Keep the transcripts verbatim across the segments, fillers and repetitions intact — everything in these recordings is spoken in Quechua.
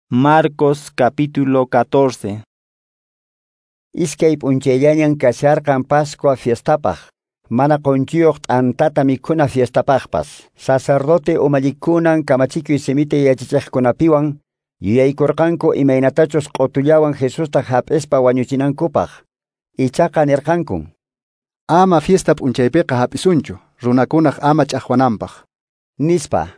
Marcos capítulo catorce. Iskay p'unchayllañan kasharqan Pascua fiestapaq, mana qunchuyuq t'antata mikhuna fiestapaqpas, sacerdote umalliqkunan kamachikuy simita yachachiqkunapiwan yuyaykurqanku imaynatachus q'utullawan Jesusta hap'ispa wañuchinankupaq. Ichaqa nirqankun: ama fiesta p'unchaypiqa hap'isunchu, runakunaq ama ch'aqwananpaq nispa.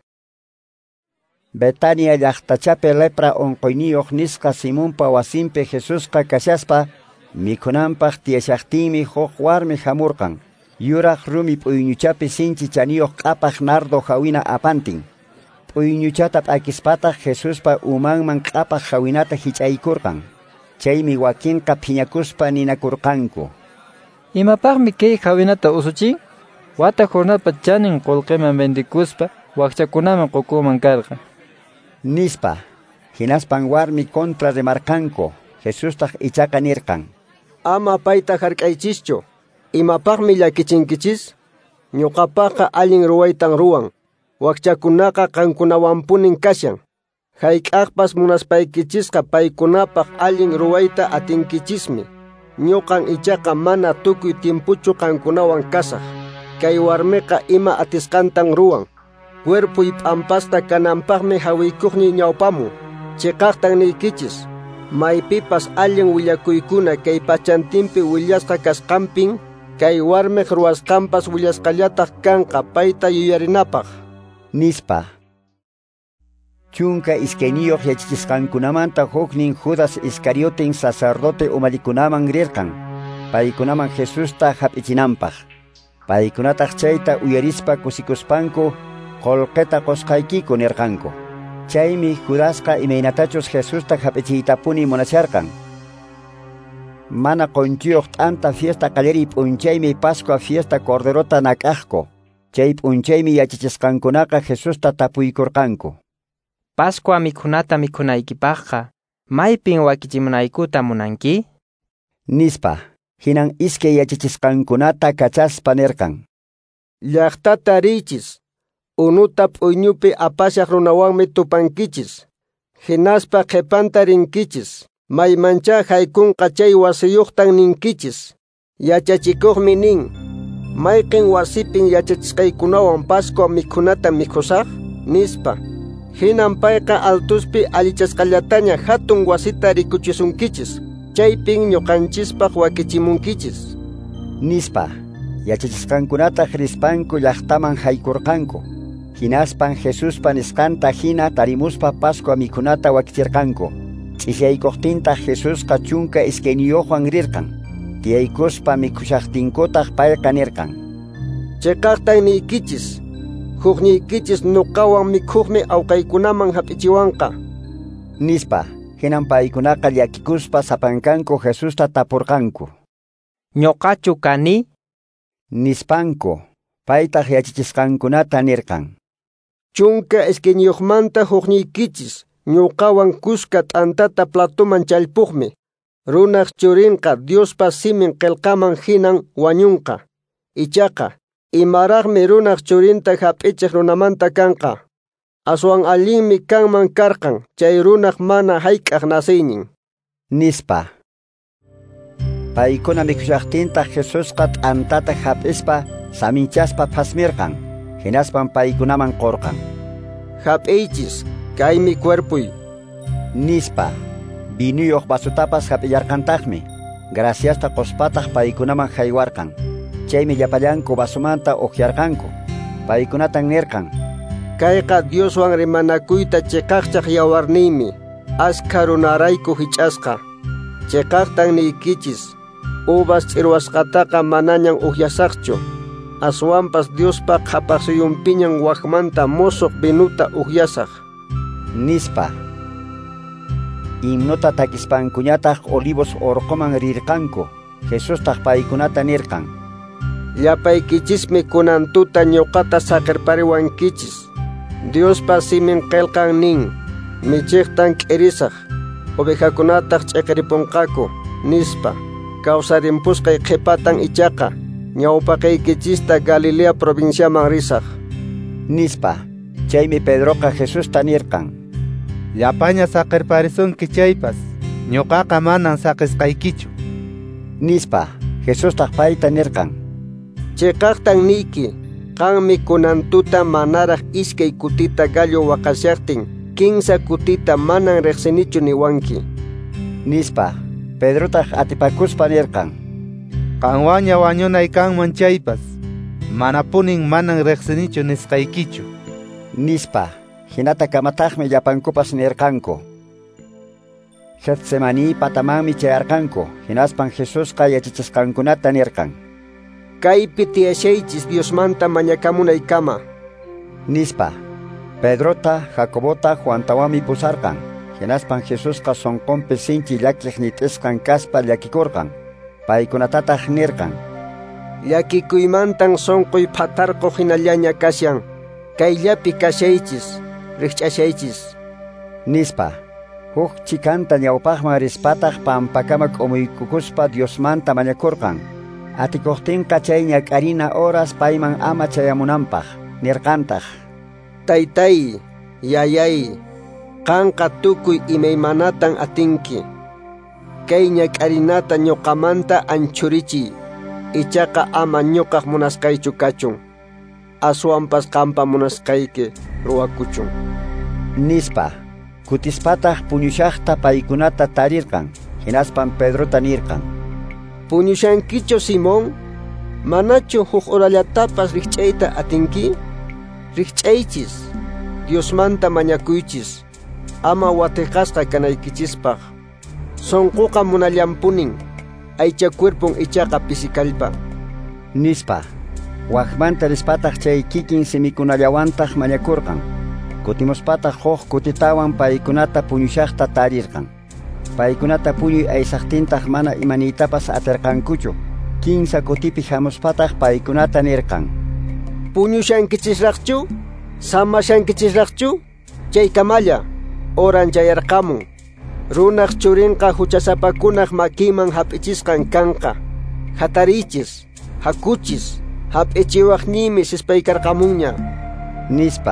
Betania llaqtachapi lepra unquyniyuq nisqa Simonpa wasinpi Jesusqa kashaspa mikhunanpaq tiyashaqtinmi huk warmi hamurqan, yuraq rumi p'uyñuchapi sinchi chaniyuq q'apaq nardo hawina apantin. P'uyñuchata p'akispataq Jesuspa umanman q'apaq hawinata hich'aykurqan. Chaymi wakinqa phiñakuspa ninakurqanku: ¿imapaqmi kay hawinata usuchin? Wata jornalpa chanin qullqiman bendikuspa wakchakunaman qukuman karqa nispa. Hinaspan warmi kontra rimarqanku. Jesustaq ichaqa nirqan: ama payta hark'aychischu. ¿Imapaqmi llakichinkichis? Ñuqapaqa allin ruwaytan ruwan. Wakchakunaqa qankunawanpunin kashan. Hayk'aqpas munaspaykichisqa paykunapaq allin ruwayta atinkichismi. Ñuqan ichaqa mana tukuy tiempuchu qankunawan kasaq. Kay warmiqa ima atisqantan ruwan. Cuerpuy p'ampasta kananpaqmi hawiykuqñi ñawpamun. Chiqaqtan niykichis: maypipas allin willakuykuna kay pachantinpi willasqa kasqanpin, kay warmiq ruwasqanpas willasqallataq kanqa payta yuyarinapaq nispa. Chunka iskayniyuq yachachisqankunamanta huknin Judas Iscarioten sacerdote umalliqkunaman rirqan, paykunaman Jesusta hap'ichinanpaq. Paykunataq chayta uyarispa kusikuspanku qollqita qusqaykiku nirqanku. Chaymi Judasqa imaynatachus Jesusta hap'ichiytapuni munacharqan. Mana qunchuyuq t'anta fiesta qallari p'unchaymi Pascua fiesta corderota nak'aqku. Chay p'unchaymi yachachisqankunaqa Jesusta tapuykurqanku: Pascua mikhunata mikhunaykipaqqa maypin wakichimunaykuta munanki? nispa. Hinan iskay yachachisqankunata kachaspa nirqan: llaqtata riychis. Unuta p'uyñupi apashaq runawanmi tupankichis. Hinaspa qhipanta rinkichis. Maymanchá haykunqa chay wasiyuqtan ninkichis. Yachachikuqmi nin: mayqin wasipin yachachisqaykunawan Pascua mikhunata mikhusaq nispa. Hinan payqa altuspi allichasqallataña hatun wasita rikuchisunkichis. Chaypin ñuqanchispaq wakichimunkichis nispa. Yachachisqankunataq rispanku llaqtaman haykurqanku. Hinaspan Jesuspa nisqanta hina tarimuspa Pascua mikhunata wakichirqanku. Ch'isiyaykuqtintaq Jesusqa chunka iskayniyuqwan rirqan. Tiyaykuspa mikhushaqtinkutaq payqa nirqan: chiqaqtan niykichis, hukniykichis nuqawan mikhuqmi awqaykunaman hap'ichiwanqa nispa. Hinan paykunaqa llakikuspa sapankanku Jesusta tapurqanku: ñuqachu kani? nispanku. Paytaq yachachisqankunata nirqan: chunka iskayniyuqmanta hukniykichis ñuqawan kuska t'antata platuman challpuqmi. Runaq churinqa Diospa simin qillqaman hinan wañunqa. Ichaqa imaraqmi runaq churinta hap'ichiq runamanta kanqa. Aswan allinmi kanman karqan chay runaq mana hayk'aq nasiynin nispa. Paykuna mikhushaqtintaq Jesusqa t'antata hap'ispa saminchaspa phasmirqan. Hinaspan paykunaman qorqan: hap'iychis, kaymi cuerpuy nispa. Vinuyuq vasutapas hap'illarqantaqmi. Graciasta qospataq paykunaman haywarqan. Chaymi llapallanku vasumanta uqyarqanku. Paykunatan nirqan: kayqa Dioswan rimanakuyta chiqaqchaq yawarniymi, askha runarayku hich'asqa. Chiqaqtan niykichis: uvas ch'irwasqataqa manañan uqyasaqchu. Aswanpas Diospa qhapaq suyunpiñan waqmanta musuq binuta uqyasaq nispa. Himnuta takispankuñataq Olivos urquman rirqanku. Jesustaq paykunata nirqan: llapaykichismi kunantuta ñuqata saqirpariwankichis. Diospa simin qillqan nin: michiqtan k'irisaq, ovejakunataq ch'iqripunqaku nispa. Kawsarimpusqay qhipatan ichaqa ñawpaqaykichista Galilea provinciaman risaq nispa. Chaymi Pedroqa Jesusta nirqan: Yapaña saqirparisunki chaypas, ñuqaqa manan saqisqaykichu. Nispa, Jesús taqpayta nirqan. Chayqaqtan niyki, qanmi kunantuta manaraq iskay kutita gallo waqashaqtin, kinsa kutita manan riqsinichu niwanki. Nispa, Pedrotaq atipakuspa nirqan. Qanwaña wañunay kanman chaypas, manapunin manan riqsinichu nisqaykichu. Nispa, hinata kamataqmi llapankupas nirqanku. Getsemani patamanmi chayarqanku, hinaspan Jesusqa yachachisqankunata nirqan. Kaypi tiyashaychis Diosmanta mañakamunaykama. Nispa, Pedrota, Jacobota, Juantawami pusarqan. Hinaspan Jesusqa sonqonpi sinchi llakiq nit'isqan kaspa llakikurqan. Paykunatataq nirqan. Llakikuymantan sonqoy phatarqu hinallaña kasyan. Kayllapi kashaychis, riqch'ashaychis. Nispa, huk chikanta ñawpaqman rispataq pampakama k'umuykukuspa Diosmanta mañakurqan. Atikuqtinqa chay ñak'arina horas payman ama chayamunanpaq, nirqantaq. Taytay, yayay, qanqa tukuy imaymanatan atinki. Kay ñak'arinata ñuqamanta anchurichiy, ichaqa ama ñuqaq munasqaychu kachun. Aswanpas qampa munasqayki ruwakuchun. Nispa, kutispataq puñushaqta paykunata tarirqan, hinaspan Pedrota nirqan. Puñushankichu Simón, manachu huk urallatapas riqch'ayta atinki? Riqch'aychis, Diosmanta mañakuychis, ama watiqasqa kanaykichispaq. Sonquqa munallampunin, aycha cuerpon ichaqa pisikallpa. Nispa, waqmanta rispataq chay kikin simikunallawantaq mañakurqan. Kutimuspataq huk kutitawan paykunata puñushaqta tarirqan. Paykunata puñuy aysaqtintaq mana imaniytapas atirqankuchu. Kinsa kutipi hamuspataq paykunata nirqan. Puñushankichisraqchu? Samashankichisraqchu? Chaykamalla, oran chayarqamun. Runaq churinqa huchasapakunaq makiman hap'ichisqan kanqa. Hatarichis, hakuchis, hap'ichiwaqniymi sispaykarqamunña. Nispa.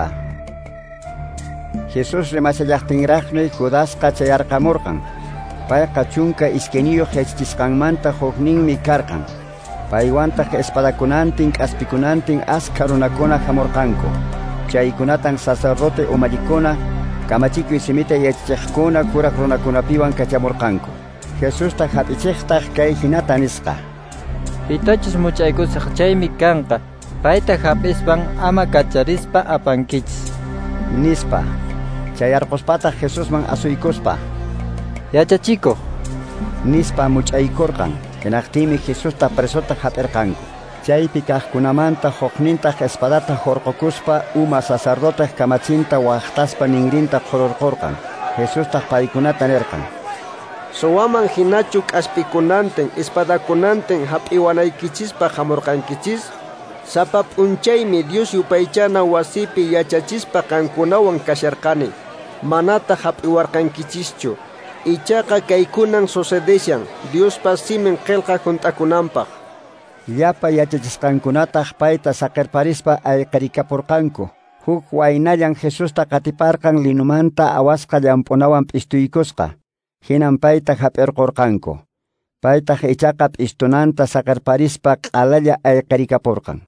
Jesus rimashallaqtinraqmi Judasqa chayarqamurqan. Payqa chunka iskeniyuq yachachisqanmanta hukninmi karqan. Paywantaq espadakunantin k'aspikunantin askha runakuna hamurqanku. Chaykunatan sacerdote umallikuna, kamachikuy simita yachachiqkuna kuraq runakunapiwan kachamurqanku. Jesusta hap'ichiqtaq kay hinata nisqa. Pitachis much'aykusaq chaymi kanqa, payta hap'ispan ama kacharispa apankichis. Nispa, chayarquspataq Jesusman asuykuspa. Yachachikuq, nispa much'aykurqan, hinaqtimi Jesusta presota hap'irqanku. Chaypi kaqkunamanta huknintaq espadata hurqukuspa uma sacerdote kamachinta waqtaspa ningrinta qururqurqan. Jesustaq paykunata nirqan. Suwaman hinachu k'aspikunantin espadakunantin hap'iwanaykichispa hamurqankichis? Sapa p'unchaymi Dios yupaychana wasipi yachachispa qankunawan kasharqani. Manata hap'iwarqankichischu. Ichaqa kaykunan sucedeshan Diospa simin qillqa hunt'akunanpaq. Llapa yachachisqankunataq payta saqirparispa ayqirikapurqanku. Huk waynallan Jesusta qatiparqan linumanta awasqa llamp'unawan p'istuykusqa. Hinan payta hap'irqurqanku. Paytaq ichaqa p'istunanta saqirparispa q'alalla ayqirikapurqan.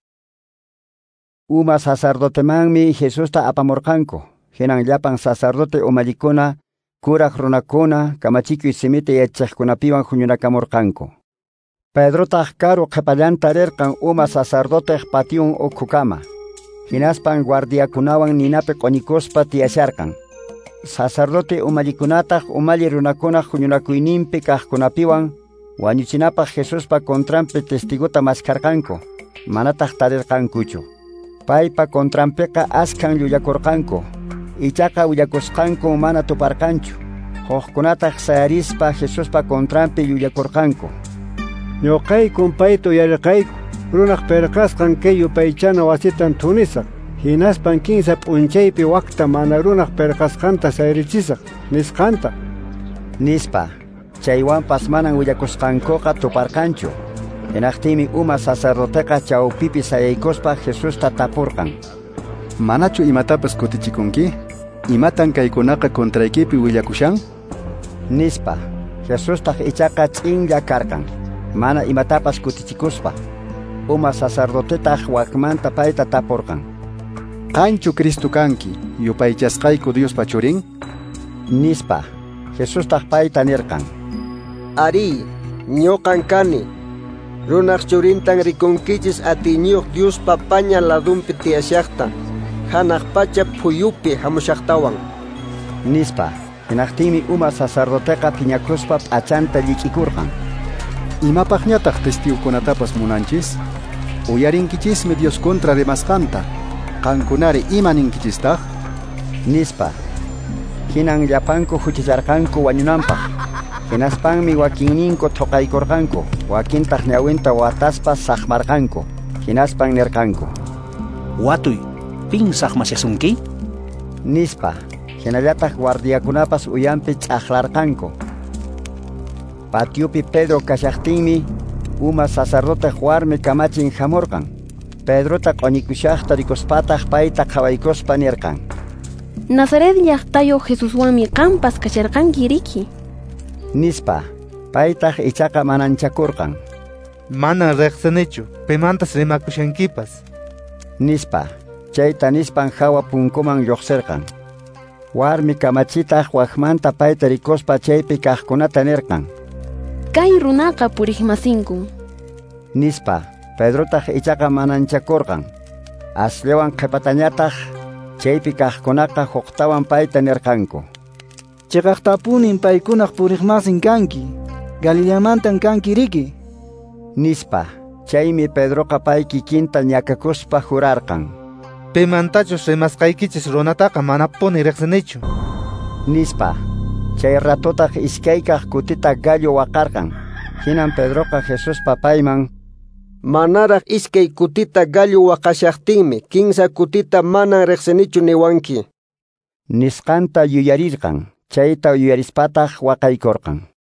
Uma sacerdotemanmi Jesusta apamurqanku. Hinan llapan sacerdote umallikuna, kuraq runakuna, kamachikuy simita yachachiqkunapiwan huñunakamurqanku. Pedrotaq karu qhipallanta rirqan uma sacerdote patiun ukhukama. Hinaspan guardiakunawan ninapi q'uñikuspa tiyasharqan. Sacerdote umallikunataq umalli runakuna huñunakuyninpi kaqkunapiwan wañuchinapaq Jesuspa kontranpi testiguta maskarqanku. Manataq tarirqankuchu. Paypa kontranpiqa askan llullakurqanku. Ichaqa willakusqanku mana tuparqanchu. Huqkunataq sayarispa Jesuspa kontranpi llullakurqanku. Ñuqaykum payta uyariqayku, runaq perqasqan kay yupaychana wasitan thunisaq. Hinaspan kinsa p'unchaypi waqta mana runaq perqasqanta sayrichisaq, nisqanta. Nispa, chaywanpas manan willakusqankuqa tuparqanchu. Hinaqtimi uma sacerdoteqa chawpipi sayaykuspa Jesusta tapurqan. ¿Manachu imatapas kutichikunki? imatan kaykunaqa kontraykipi willakushan? Nispa, Jesus taq ichaqa ch'inlla karqan, mana imatapas kutichikuspa. Uma sacerdotetaq wakmanta payta tapurqan. Qanchu Cristo kanki, yupaychasqayku Diospa churin? Nispa, Jesus taq payta nirqan. Ari, ñoqan kani. Runaq churintan rikunkichis atiñuq Dios papaña ladumpi tiyashaqta. Hanaq pacha phuyupi hamushaqtawan. Nispa, hinaqtimi uma sacerdoteqa piñakuspa p'achanta llich'ikurqan. Imapaqñataq testiukunatapas munanchis? Uyarinkichismi Dios contra rimasqanta. Qankunari ima ninkichistaq? Nispa, hinan llapanku huchicharqanku wañunanpaq. Hinaspanmi wakinninku thuqaykurqanku, wakintaq ñawinta wataspa saqmarqanku. Hinaspan nirqanku: Watuy, pin saqmasyasunki? Nispa, hinallataq guardiakunapas uyanpi ch'aqlarqanku. Patiupi Pedro kashaqtinmi uma sacerdote warmi kamachin hamurqan. Pedrota q'unikushaqta rikuspataq payta qhawaykuspa nirqan: Nazaret llaqtayo Jesuswanmi qampas kasharqanki riki. Nispa, paytaq ichaqa mananchakurqan. Manan riqsinichu, pimantas rimakushankipas. Nispa, chayta nispan hawa punkuman lluqsirqan. Warmi kamachitaq waqmanta payta rikuspa chaypi kaqkunata nirqan: Kay runaqa puriqmasinku. Nispa, Pedrotaq ichaqa mananchakurqan. Aslewan qhipatañataq chaypi kaqkunaqa huqtawan payta nirqanku: Chiqaqtapunin paykunaq puriqmasin kanki, Galileamantan kanki riki. Nispa, chaymi Pedroqa pay kikinta ñakakuspa jurarqan: Pimantachus rimasqaykichis runataqa manapuni riqsinichu. Nispa, chay ratutaq iskaykaq kutita gallo waqarqan. Hinan Pedroqa Jesuspa payman: Manaraq iskay kutita gallo waqashaqtinmi kinsa kutita manan riqsinichu niwanki. Nisqanta yuyarirqan, chayta yuyarispataq waqaykurqan.